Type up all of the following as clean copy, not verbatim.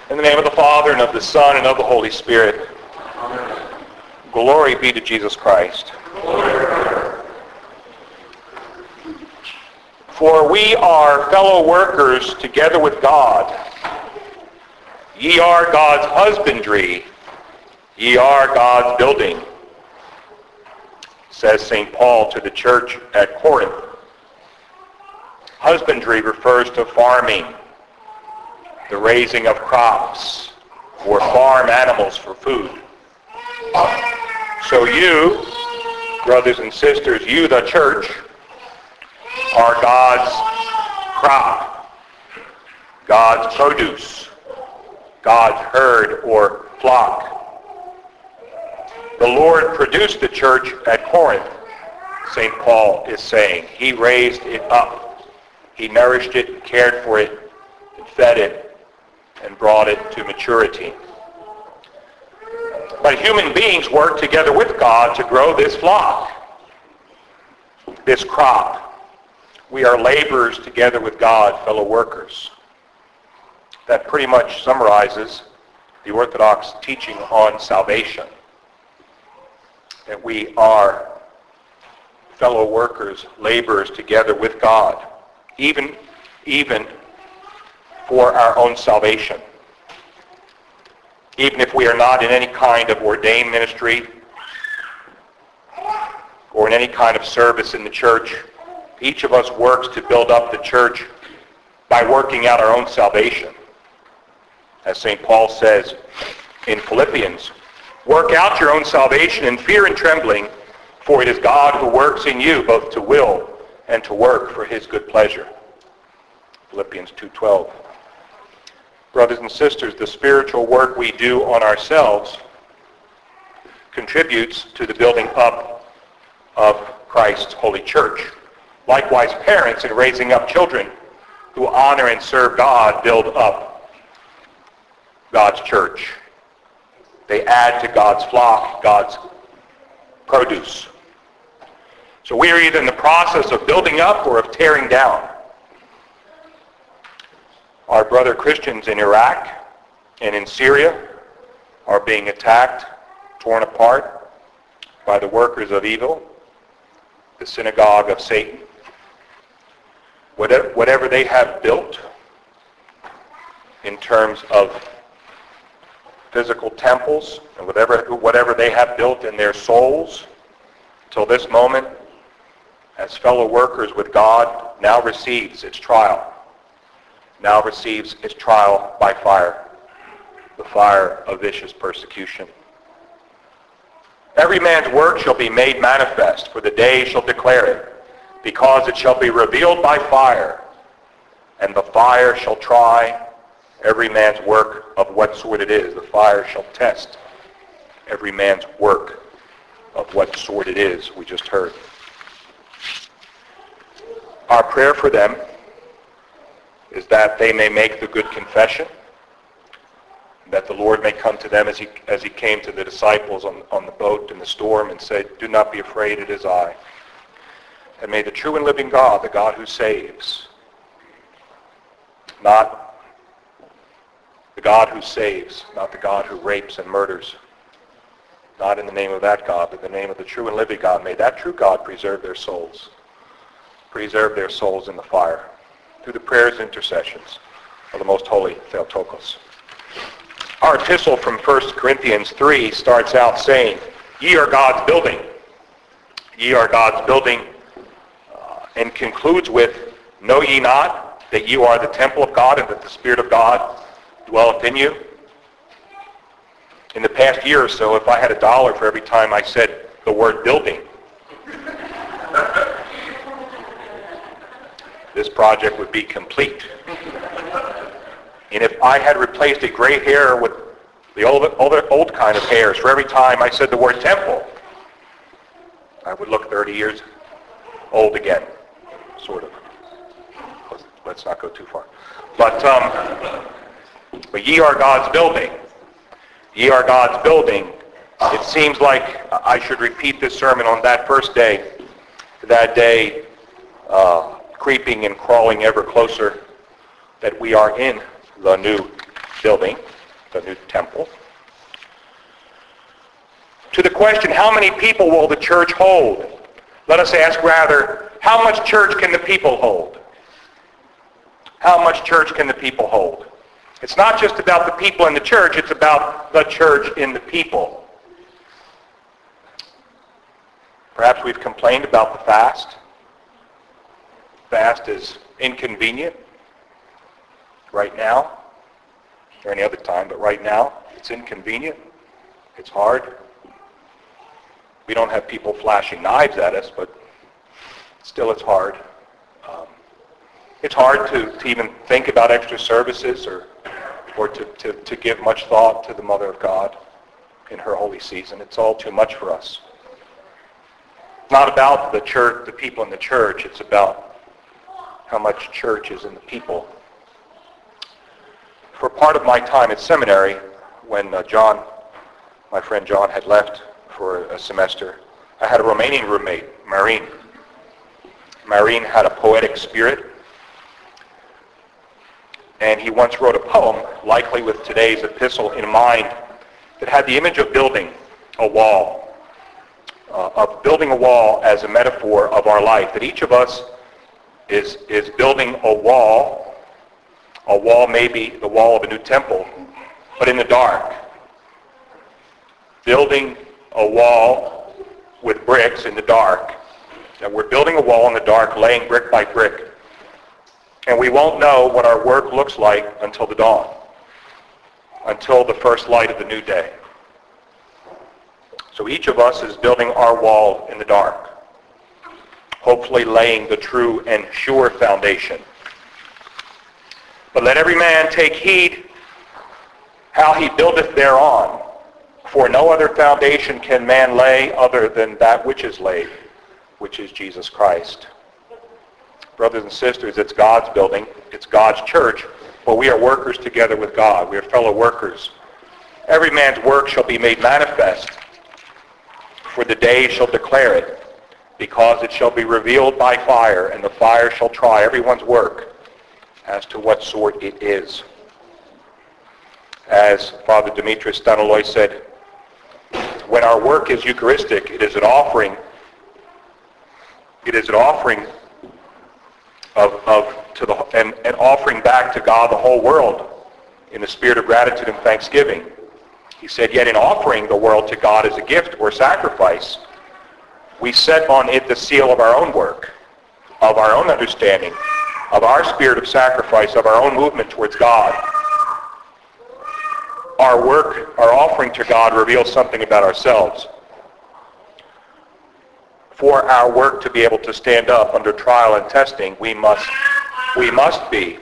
In the name of the Father, and of the Son, and of the Holy Spirit. Amen. Glory be to Jesus Christ. For we are fellow workers together with God. Ye are God's husbandry. Ye are God's building, says St. Paul to the church at Corinth. Husbandry refers to farming, the raising of crops, or farm animals for food. So you, brothers and sisters, you, the church, are God's crop, God's produce, God's herd or flock. The Lord produced the church at Corinth, St. Paul is saying. He raised it up. He nourished it, cared for it, and fed it, and brought it to maturity. But human beings work together with God to grow this flock, this crop. We are laborers together with God, fellow workers. That pretty much summarizes the Orthodox teaching on salvation. That we are fellow workers, laborers together with God, even for our own salvation. Even if we are not in any kind of ordained ministry or in any kind of service in the church, each of us works to build up the church by working out our own salvation. As St. Paul says in Philippians, work out your own salvation in fear and trembling, for it is God who works in you both to will and to work for his good pleasure. Philippians 2:12. Brothers and sisters, the spiritual work we do on ourselves contributes to the building up of Christ's holy church. Likewise, parents, in raising up children who honor and serve God, build up God's church. They add to God's flock, God's produce. So we are either in the process of building up or of tearing down. Our brother Christians in Iraq and in Syria are being attacked, torn apart by the workers of evil, the synagogue of Satan. Whatever they have built in terms of physical temples and whatever they have built in their souls till this moment as fellow workers with God now receives its trial. Now receives its trial by fire, the fire of vicious persecution. Every man's work shall be made manifest, for the day shall declare it, because it shall be revealed by fire, and the fire shall try every man's work of what sort it is. The fire shall test every man's work of what sort it is, we just heard. Our prayer for them is that they may make the good confession, that the Lord may come to them as he came to the disciples on the boat in the storm and said, "Do not be afraid, it is I." And may the true and living God, the God who saves, not the God who saves, not the God who rapes and murders, not in the name of that God, but in the name of the true and living God, may that true God preserve their souls in the fire, through the prayers and intercessions of the most holy Theotokos. Our epistle from 1 Corinthians 3 starts out saying, "Ye are God's building." Ye are God's building, and concludes with, "Know ye not that you are the temple of God and that the Spirit of God dwelleth in you?" In the past year or so, if I had $1 for every time I said the word building, this project would be complete. And if I had replaced a gray hair with the old kind of hairs for every time I said the word temple, I would look 30 years old again, sort of. Let's not go too far. But ye are God's building. Ye are God's building. It seems like I should repeat this sermon on that first day, that day, creeping and crawling ever closer, that we are in the new building. the new temple. To the question, how many people will the church hold? Let us ask rather, how much church can the people hold? How much church can the people hold? It's not just about the people in the church, it's about the church in the people. Perhaps we've complained about the fast. Fast is inconvenient right now, or any other time, but right now it's inconvenient. It's hard. We don't have people flashing knives at us, but still it's hard. It's hard to even think about extra services or to give much thought to the Mother of God in her holy season. It's all too much for us. It's not about the church, the people in the church. It's about how much church is in the people. For part of my time at seminary, when my friend John had left for a semester, I had a Romanian roommate, Marin. Marin had a poetic spirit, and he once wrote a poem, likely with today's epistle in mind, that had the image of building a wall as a metaphor of our life, that each of us is building a wall maybe the wall of a new temple, but in the dark. Building a wall with bricks in the dark. That we're building a wall in the dark, laying brick by brick. And we won't know what our work looks like until the dawn, until the first light of the new day. So each of us is building our wall in the dark, hopefully laying the true and sure foundation. But let every man take heed how he buildeth thereon, for no other foundation can man lay other than that which is laid, which is Jesus Christ. Brothers and sisters, it's God's building, it's God's church, but we are workers together with God. We are fellow workers. Every man's work shall be made manifest, for the day shall declare it, because it shall be revealed by fire, and the fire shall try everyone's work as to what sort it is. As Father Demetrius Staniloi said, when our work is Eucharistic, it is an offering. It is an offering and offering back to God the whole world in the spirit of gratitude and thanksgiving. He said, yet in offering the world to God as a gift or sacrifice, we set on it the seal of our own work, of our own understanding, of our spirit of sacrifice, of our own movement towards God. Our work, our offering to God reveals something about ourselves. For our work to be able to stand up under trial and testing, we must be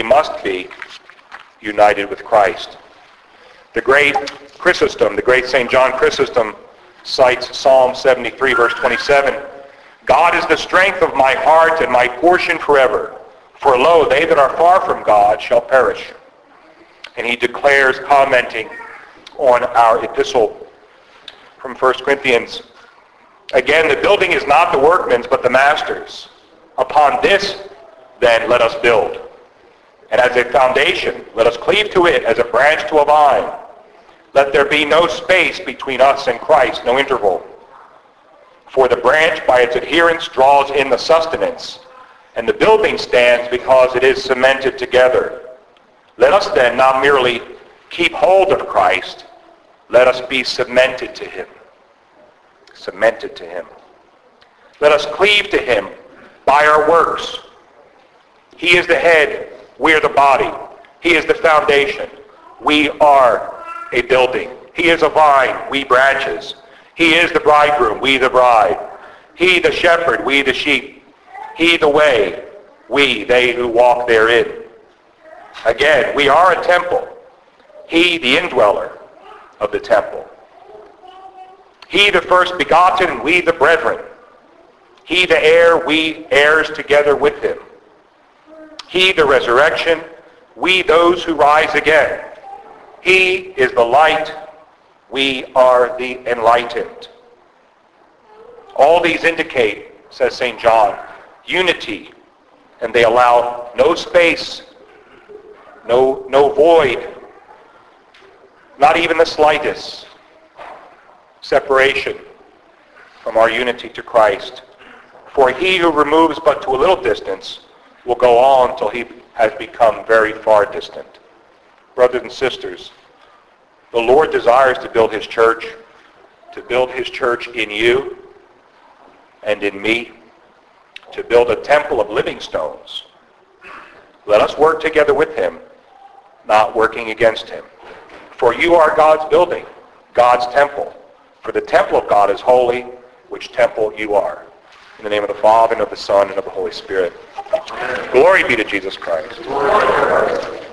united with Christ. The great Chrysostom, the great St. John Chrysostom, cites Psalm 73, verse 27. God is the strength of my heart and my portion forever. For lo, they that are far from God shall perish. And he declares, commenting on our epistle from 1 Corinthians, again, the building is not the workman's, but the master's. Upon this, then, let us build. And as a foundation, let us cleave to it as a branch to a vine. Let there be no space between us and Christ, no interval. For the branch, by its adherence, draws in the sustenance, and the building stands because it is cemented together. Let us then not merely keep hold of Christ, let us be cemented to him. Cemented to him. Let us cleave to him by our works. He is the head, we are the body. He is the foundation. We are a building. He is a vine, we branches. He is the bridegroom, we the bride. He the shepherd, we the sheep. He the way, we they who walk therein. Again, we are a temple. He the indweller of the temple. He the first begotten, we the brethren. He the heir, we heirs together with him. He the resurrection, we those who rise again. He is the light, we are the enlightened. All these indicate, says St. John, unity, and they allow no space, no void not even the slightest separation from our unity to Christ. For he who removes but to a little distance will go on till he has become very far distant. Brothers and sisters, the Lord desires to build his church in you and in me, to build a temple of living stones. Let us work together with him, not working against him. For you are God's building, God's temple. For the temple of God is holy, which temple you are. In the name of the Father, and of the Son, and of the Holy Spirit. Glory be to Jesus Christ.